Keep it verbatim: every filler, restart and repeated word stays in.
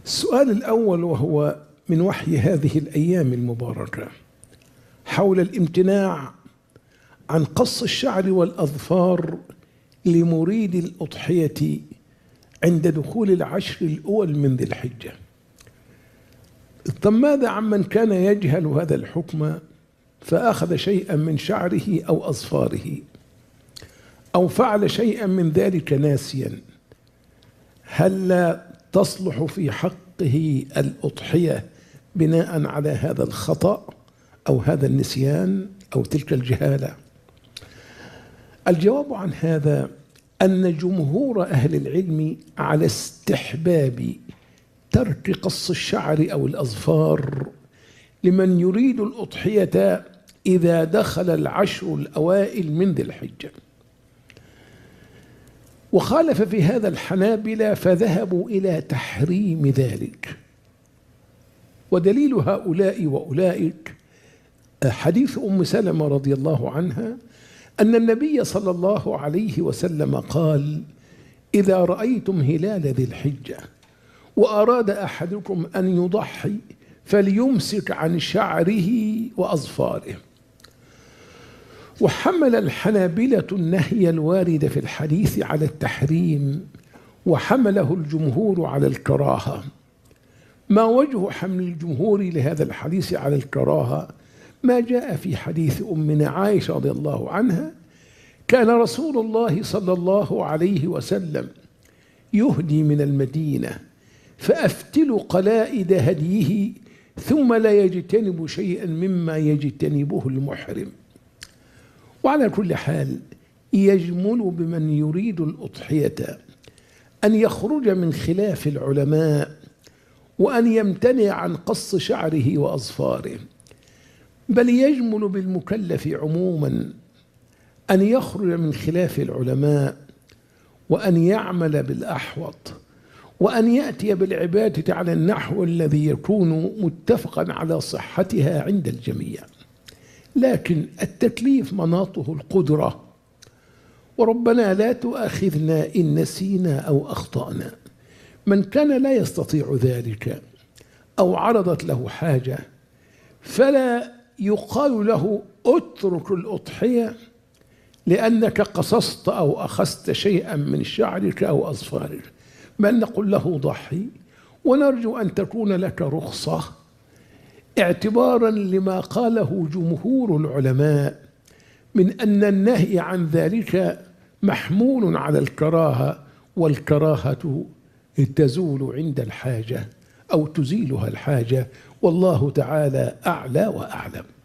السؤال الأول وهو من وحي هذه الأيام المباركة حول الامتناع عن قص الشعر والأظفار لمريد الأضحية عند دخول العشر الأول من ذي الحجة. ثم ماذا عمن كان يجهل هذا الحكم فأخذ شيئا من شعره أو أظفاره أو فعل شيئا من ذلك ناسيا؟ هل لا تصلح في حقه الأضحية بناء على هذا الخطأ أو هذا النسيان أو تلك الجهالة؟ الجواب عن هذا أن جمهور أهل العلم على استحباب ترك قص الشعر أو الأظفار لمن يريد الأضحية إذا دخل العشر الأوائل من ذي الحجة. وخالف في هذا الحنابلة فذهبوا إلى تحريم ذلك، ودليل هؤلاء وأولئك حديث أم سلمة رضي الله عنها أن النبي صلى الله عليه وسلم قال: إذا رأيتم هلال ذي الحجة وأراد أحدكم أن يضحي فليمسك عن شعره وأظفاره. وحمل الحنابلة النهي الوارد في الحديث على التحريم، وحمله الجمهور على الكراهة. ما وجه حمل الجمهور لهذا الحديث على الكراهة؟ ما جاء في حديث أمنا عائشة رضي الله عنها: كان رسول الله صلى الله عليه وسلم يهدي من المدينة فأفتل قلائد هديه ثم لا يجتنب شيئا مما يجتنبه المحرم. وعلى كل حال يجمل بمن يريد الأضحية أن يخرج من خلاف العلماء وأن يمتنع عن قص شعره وأظفاره، بل يجمل بالمكلف عموما أن يخرج من خلاف العلماء وأن يعمل بالأحوط وأن يأتي بالعبادة على النحو الذي يكون متفقا على صحتها عند الجميع. لكن التكليف مناطه القدرة، وربنا لا تؤاخذنا إن نسينا أو أخطأنا. من كان لا يستطيع ذلك أو عرضت له حاجة فلا يقال له اترك الأضحية لأنك قصصت أو أخذت شيئا من شعرك أو أظفارك، بل نقول له ضحي، ونرجو أن تكون لك رخصة اعتبارا لما قاله جمهور العلماء من أن النهي عن ذلك محمول على الكراهة، والكراهة تزول عند الحاجة أو تزيلها الحاجة، والله تعالى أعلى وأعلم.